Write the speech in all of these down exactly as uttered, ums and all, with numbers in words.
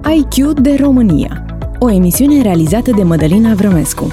I Q de România, o emisiune realizată de Mădălina Vrămescu.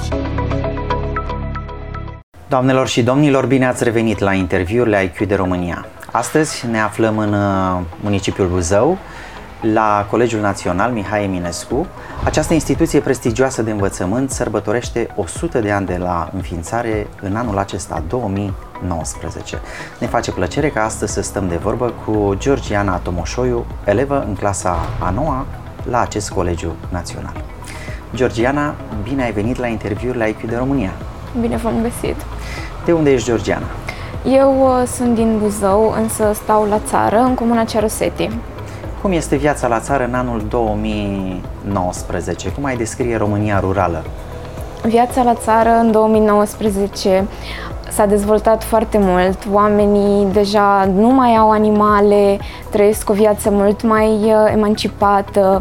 Doamnelor și domnilor, bine ați revenit la interviurile I Q de România. Astăzi ne aflăm în municipiul Buzău, la Colegiul Național Mihai Eminescu. Această instituție prestigioasă de învățământ sărbătorește o sută de ani de la înființare în anul acesta, două mii nouăsprezece. Ne face plăcere ca astăzi să stăm de vorbă cu Georgiana Tomoșoiu, elevă în clasa a noua la acest Colegiu Național. Georgiana, bine ai venit la interviurile I Q de România. Bine v-am găsit. De unde ești, Georgiana? Eu uh, sunt din Buzău, însă stau la țară, în comuna Cearoseti. Cum este viața la țară în anul două mii nouăsprezece? Cum ai descrie România rurală? Viața la țară în două mii nouăsprezece s-a dezvoltat foarte mult. Oamenii deja nu mai au animale, trăiesc o viață mult mai uh, emancipată.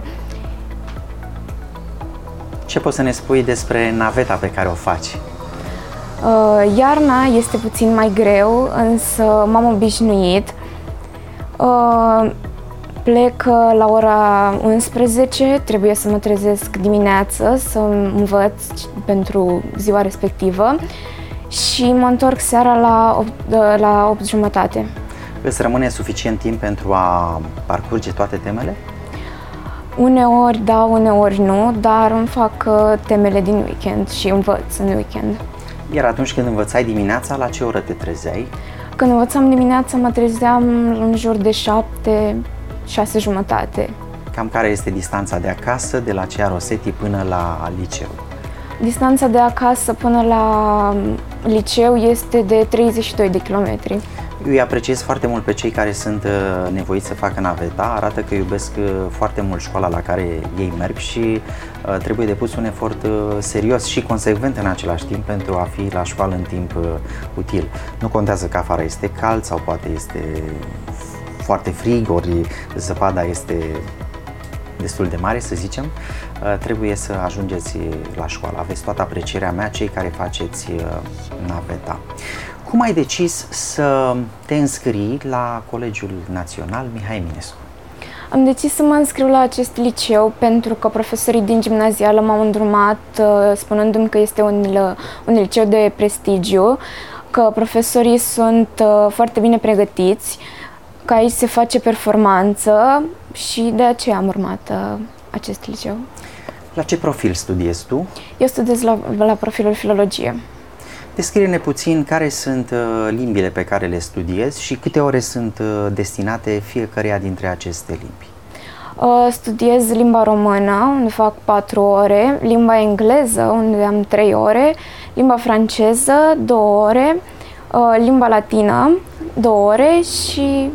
Ce poți să ne spui despre naveta pe care o faci? Uh, iarna este puțin mai greu, însă m-am obișnuit. Uh, Plec la ora unsprezece, trebuie să mă trezesc dimineață, să învăț pentru ziua respectivă și mă întorc seara la opt, la opt jumătate. Îți rămâne suficient timp pentru a parcurge toate temele? Uneori da, uneori nu, dar îmi fac temele din weekend și învăț în weekend. Iar atunci când învățai dimineața, la ce oră te trezeai? Când învățam dimineața, mă trezeam în jur de șapte, șase jumătate. Cam care este distanța de acasă, de la Cearoseti până la liceu? Distanța de acasă până la liceu este de treizeci și doi de kilometri. Eu îi apreciez foarte mult pe cei care sunt nevoiți să facă naveta, arată că iubesc foarte mult școala la care ei merg și trebuie depus un efort serios și consecvent în același timp pentru a fi la școală în timp util. Nu contează că afară este cald sau poate este foarte frig, ori zăpada este destul de mare, să zicem, trebuie să ajungeți la școală. Aveți toată aprecierea mea, cei care faceți naveta. Cum ai decis să te înscrii la Colegiul Național Mihai Eminescu? Am decis să mă înscriu la acest liceu pentru că profesorii din gimnazială m-au îndrumat spunându-mi că este un, un liceu de prestigiu, că profesorii sunt foarte bine pregătiți, că aici se face performanță și de aceea am urmat uh, acest liceu. La ce profil studiezi tu? Eu studiez la, la profilul filologie. Descrie-ne puțin care sunt uh, limbile pe care le studiezi și câte ore sunt uh, destinate fiecăreia dintre aceste limbi. Uh, studiez limba română, unde fac patru ore, limba engleză, unde am trei ore, limba franceză, două ore, uh, limba latină, două ore și...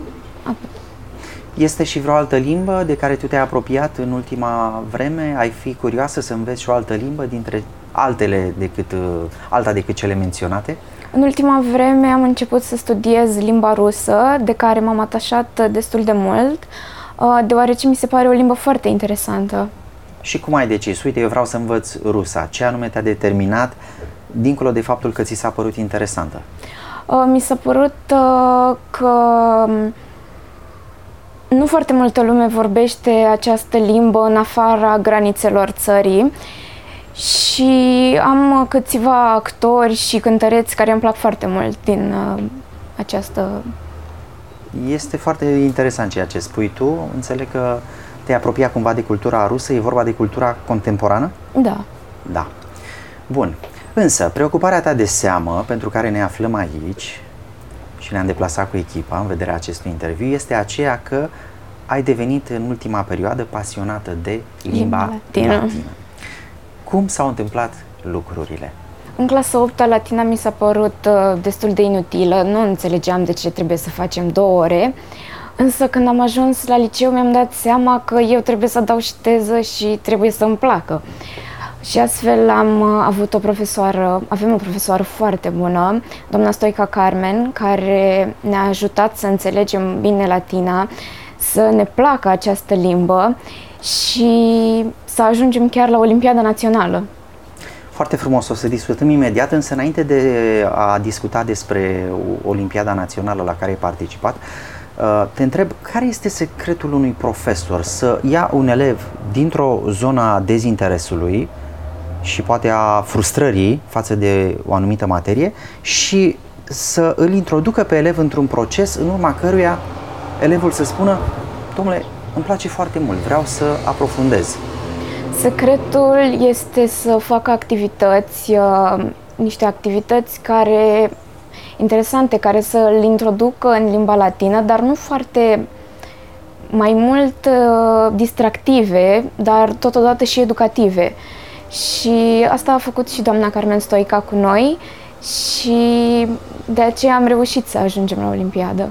Este și vreo altă limbă de care tu te-ai apropiat în ultima vreme? Ai fi curioasă să înveți și o altă limbă dintre altele decât, alta decât cele menționate? În ultima vreme am început să studiez limba rusă, de care m-am atașat destul de mult, deoarece mi se pare o limbă foarte interesantă. Și cum ai decis? Uite, eu vreau să învăț rusa. Ce anume te-a determinat, dincolo de faptul că ți s-a părut interesantă? Mi s-a părut că nu foarte multă lume vorbește această limbă în afara granițelor țării și am câțiva actori și cântăreți care îmi plac foarte mult din uh, această... Este foarte interesant ceea ce spui tu. Înțeleg că te-ai apropiat cumva de cultura rusă. E vorba de cultura contemporană? Da. Da. Bun. Însă, preocuparea ta de seamă, pentru care ne aflăm aici și ne-am deplasat cu echipa în vederea acestui interviu, este aceea că ai devenit în ultima perioadă pasionată de limba, limba latină. latină. Cum s-au întâmplat lucrurile? În clasa opta, latina mi s-a părut uh, destul de inutilă, nu înțelegeam de ce trebuie să facem două ore, însă când am ajuns la liceu mi-am dat seama că eu trebuie să dau și teză și trebuie să-mi placă. Și astfel am avut o profesoară, avem o profesoară foarte bună, doamna Stoica Carmen, care ne-a ajutat să înțelegem bine latina, să ne placă această limbă și să ajungem chiar la Olimpiada Națională. Foarte frumos, o să discutăm imediat, însă înainte de a discuta despre Olimpiada Națională la care ai participat, Te întreb, care este secretul unui profesor să ia un elev dintr-o zonă a dezinteresului și poate a frustrării față de o anumită materie și să îl introducă pe elev într-un proces în urma căruia elevul să spună: domnule, îmi place foarte mult, vreau să aprofundez. Secretul este să facă activități, uh, niște activități care, interesante, care să îl introducă în limba latină, dar nu foarte, mai mult uh, distractive, dar totodată și educative. Și asta a făcut și doamna Carmen Stoica cu noi și de aceea am reușit să ajungem la Olimpiadă.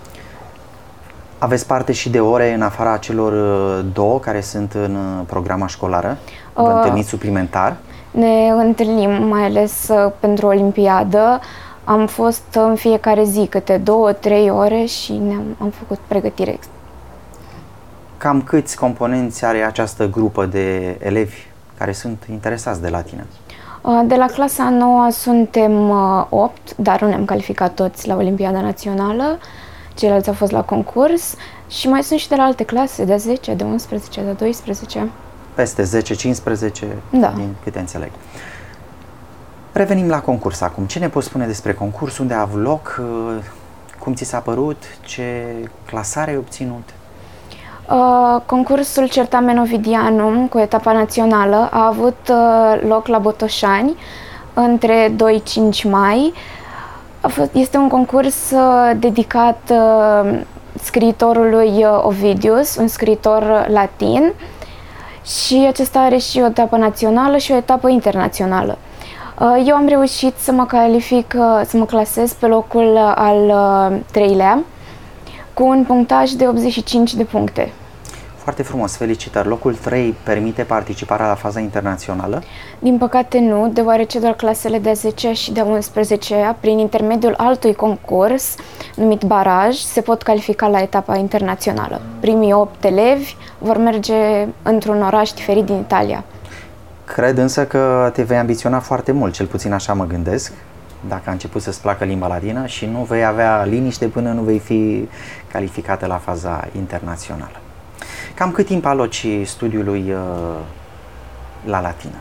Aveți parte și de ore în afara celor două care sunt în programa școlară? Vă uh, întâlniți suplimentar? Ne întâlnim, mai ales uh, pentru Olimpiadă. Am fost în fiecare zi câte două, trei ore și ne-am am făcut pregătire. Cam câți componenți are această grupă de elevi care sunt interesați de latină? De la clasa a noua suntem opt, dar nu ne-am calificat toți la Olimpiada Națională. Ceilalți au fost la concurs și mai sunt și de la alte clase, de zece, de unsprezece, de doisprezece. Peste zece cincisprezece, da. Din câte înțeleg. Revenim la concurs acum. Ce ne poți spune despre concurs? Unde a avut loc? Cum ți s-a părut? Ce clasare ai obținut? Uh, concursul Certamen Ovidianum cu etapa națională a avut uh, loc la Botoșani între doi cinci mai. A fost, este un concurs uh, dedicat uh, scriitorului uh, Ovidius, un scriitor latin, și acesta are și o etapă națională și o etapă internațională. Uh, eu am reușit să mă calific, uh, să mă clasez pe locul uh, al uh, treilea, cu un punctaj de optzeci și cinci de puncte. Foarte frumos, felicitări! Locul trei permite participarea la faza internațională? Din păcate nu, deoarece doar clasele de a zecea și de a unsprezecea, prin intermediul altui concurs, numit baraj, se pot califica la etapa internațională. Primii opt elevi vor merge într-un oraș diferit din Italia. Cred însă că te vei ambiționa foarte mult, cel puțin așa mă gândesc, dacă a început să-ți placă limba latină, și nu vei avea liniște până nu vei fi calificată la faza internațională. Cam cât timp aloci studiului uh, la latină?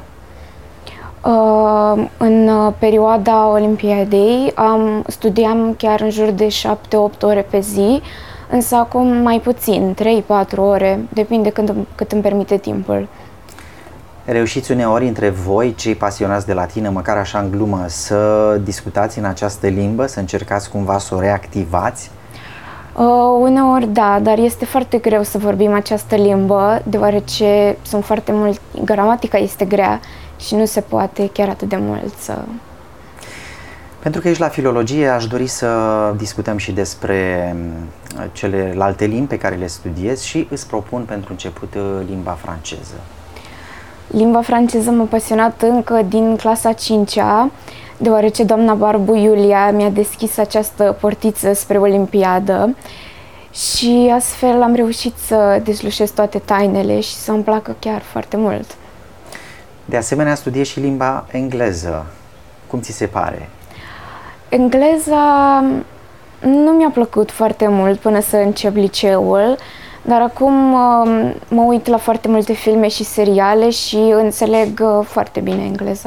Uh, în perioada Olimpiadei am, studiam chiar în jur de șapte opt ore pe zi, însă acum mai puțin, trei patru ore, depinde când, cât îmi permite timpul. Reușiți uneori între voi, cei pasionați de latină, măcar așa în glumă, să discutați în această limbă, să încercați cumva să o reactivați? Uh, uneori da, dar este foarte greu să vorbim această limbă, deoarece sunt foarte mult, gramatica este grea și nu se poate chiar atât de mult să... Pentru că ești la filologie, aș dori să discutăm și despre celelalte limbi pe care le studiezi și îți propun pentru început limba franceză. Limba franceză m-a pasionat încă din clasa a cincea, deoarece doamna Barbu Iulia mi-a deschis această portiță spre Olimpiadă și astfel am reușit să dezlușesc toate tainele și să îmi placă chiar foarte mult. De asemenea, studiezi și limba engleză. Cum ți se pare? Engleza nu mi-a plăcut foarte mult până să încep liceul, dar acum mă uit la foarte multe filme și seriale și înțeleg foarte bine engleza.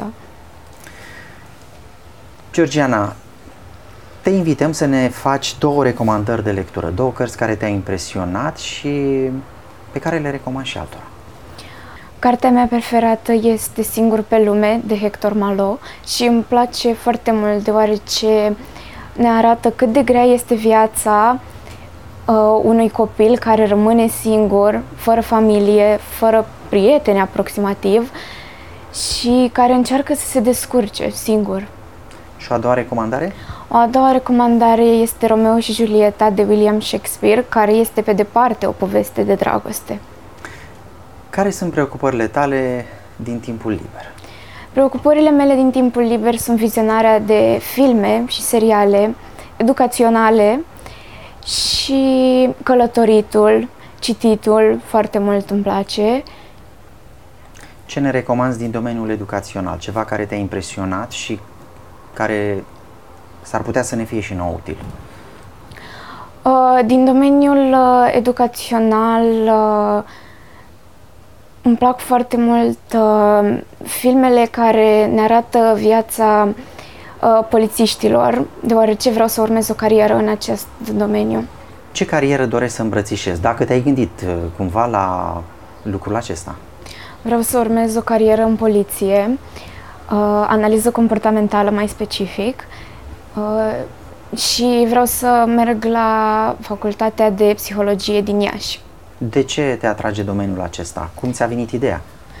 Georgiana, te invităm să ne faci două recomandări de lectură, două cărți care te-au impresionat și pe care le recomand și altora. Cartea mea preferată este Singur pe lume, de Hector Malot, și îmi place foarte mult deoarece ne arată cât de grea este viața uh, unui copil care rămâne singur, fără familie, fără prieteni aproximativ și care încearcă să se descurce singur. Și o a doua recomandare? O a doua recomandare este Romeo și Julieta de William Shakespeare, care este pe departe o poveste de dragoste. Care sunt preocupările tale din timpul liber? Preocupările mele din timpul liber sunt vizionarea de filme și seriale educaționale și călătoritul, cititul, foarte mult îmi place. Ce ne recomanzi din domeniul educațional? Ceva care te-a impresionat și care s-ar putea să ne fie și nou util? Din domeniul educațional îmi plac foarte mult filmele care ne arată viața polițiștilor, deoarece vreau să urmez o carieră în acest domeniu. Ce carieră dorești să îmbrățișezi? Dacă te-ai gândit cumva la lucrul acesta? Vreau să urmez o carieră în poliție, analiză comportamentală mai specific, și vreau să merg la facultatea de psihologie din Iași. De ce te atrage domeniul acesta? Cum ți-a venit ideea?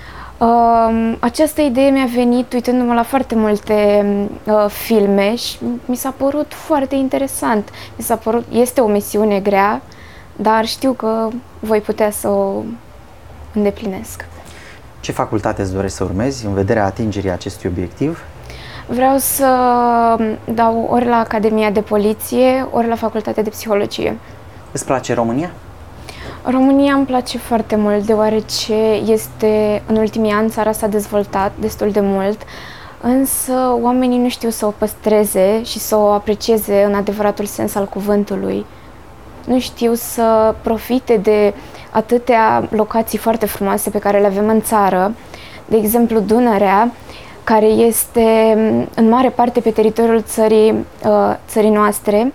Uh, această idee mi-a venit uitându-mă la foarte multe uh, filme și mi s-a părut foarte interesant. Mi s-a părut, este o misiune grea, dar știu că voi putea să o îndeplinesc. Ce facultate îți dorești să urmezi în vederea atingerii acestui obiectiv? Vreau să dau ori la Academia de Poliție, ori la Facultatea de Psihologie. Îți place România? România îmi place foarte mult, deoarece este, în ultimii ani țara s-a dezvoltat destul de mult, însă oamenii nu știu să o păstreze și să o aprecieze în adevăratul sens al cuvântului. Nu știu să profite de atâtea locații foarte frumoase pe care le avem în țară, de exemplu Dunărea, care este în mare parte pe teritoriul țării, țării noastre,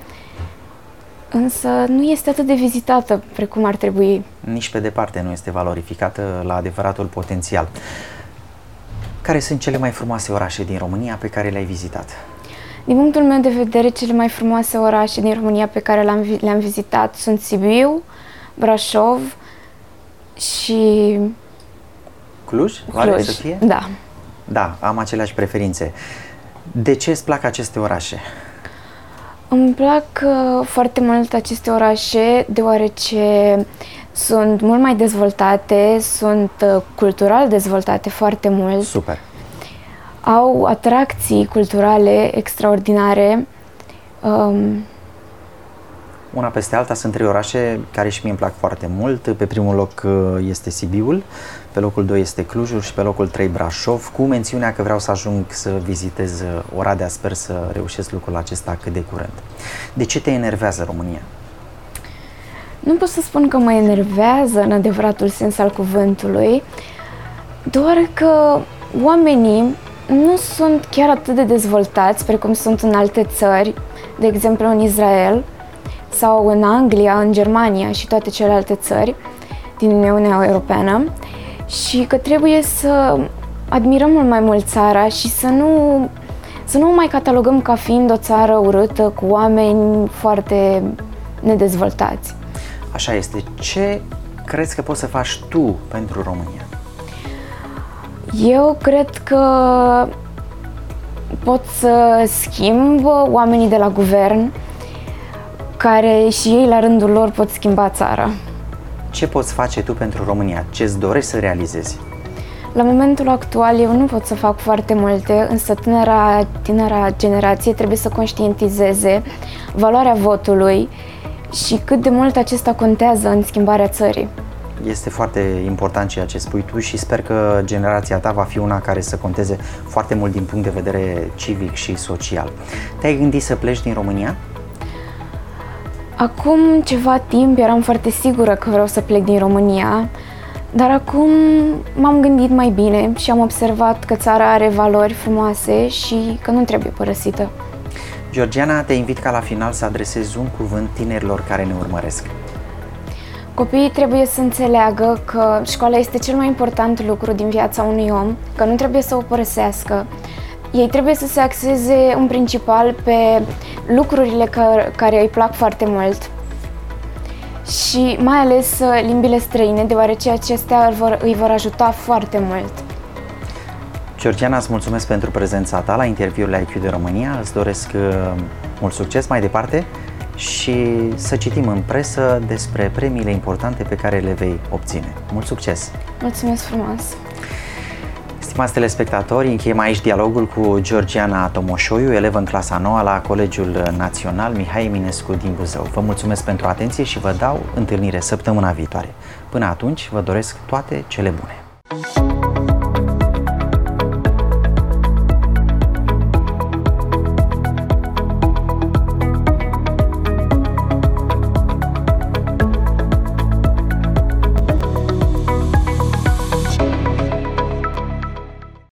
însă nu este atât de vizitată precum ar trebui. Nici pe departe nu este valorificată la adevăratul potențial. Care sunt cele mai frumoase orașe din România pe care le-ai vizitat? Din punctul meu de vedere, cele mai frumoase orașe din România pe care le-am, le-am vizitat sunt Sibiu, Brașov și Cluj? Cluj, să fie? Da. Da, am aceleași preferințe. De ce îți plac aceste orașe? Îmi plac uh, foarte mult aceste orașe, deoarece sunt mult mai dezvoltate, sunt uh, cultural dezvoltate foarte mult. Super! Au atracții culturale extraordinare. Um, Una peste alta sunt trei orașe care și mie îmi plac foarte mult. Pe primul loc este Sibiul, pe locul doi este Clujul și pe locul trei Brașov, cu mențiunea că vreau să ajung să vizitez Oradea. Sper să reușesc lucrul acesta cât de curând. De ce te enervează România? Nu pot să spun că mă enervează în adevăratul sens al cuvântului, doar că oamenii nu sunt chiar atât de dezvoltați precum sunt în alte țări, de exemplu în Israel, sau în Anglia, în Germania și toate celelalte țări din Uniunea Europeană, și că trebuie să admirăm mult mai mult țara și să nu, să nu o mai catalogăm ca fiind o țară urâtă, cu oameni foarte nedezvoltați. Așa este. Ce crezi că poți să faci tu pentru România? Eu cred că pot să schimb oamenii de la guvern, care și ei la rândul lor pot schimba țara. Ce poți face tu pentru România? Ce-ți dorești să realizezi? La momentul actual eu nu pot să fac foarte multe, însă tânăra, tânăra generație trebuie să conștientizeze valoarea votului și cât de mult acesta contează în schimbarea țării. Este foarte important ceea ce spui tu și sper că generația ta va fi una care să conteze foarte mult din punct de vedere civic și social. Te-ai gândit să pleci din România? Acum ceva timp eram foarte sigură că vreau să plec din România, dar acum m-am gândit mai bine și am observat că țara are valori frumoase și că nu trebuie părăsită. Georgiana, te invit ca la final să adresezi un cuvânt tinerilor care ne urmăresc. Copiii trebuie să înțeleagă că școala este cel mai important lucru din viața unui om, că nu trebuie să o părăsească. Ei trebuie să se axeze în principal pe lucrurile care, care îi plac foarte mult și mai ales limbile străine, deoarece acestea îi vor, îi vor ajuta foarte mult. Georgiana, îți mulțumesc pentru prezența ta la interviul la I Q de România. Îți doresc mult succes mai departe și să citim în presă despre premiile importante pe care le vei obține. Mult succes! Mulțumesc frumos! Stimați telespectatori, încheiem aici dialogul cu Georgiana Tomoșoiu, elevă în clasa nouă la Colegiul Național Mihai Eminescu din Buzău. Vă mulțumesc pentru atenție și vă dau întâlnire săptămâna viitoare. Până atunci, vă doresc toate cele bune!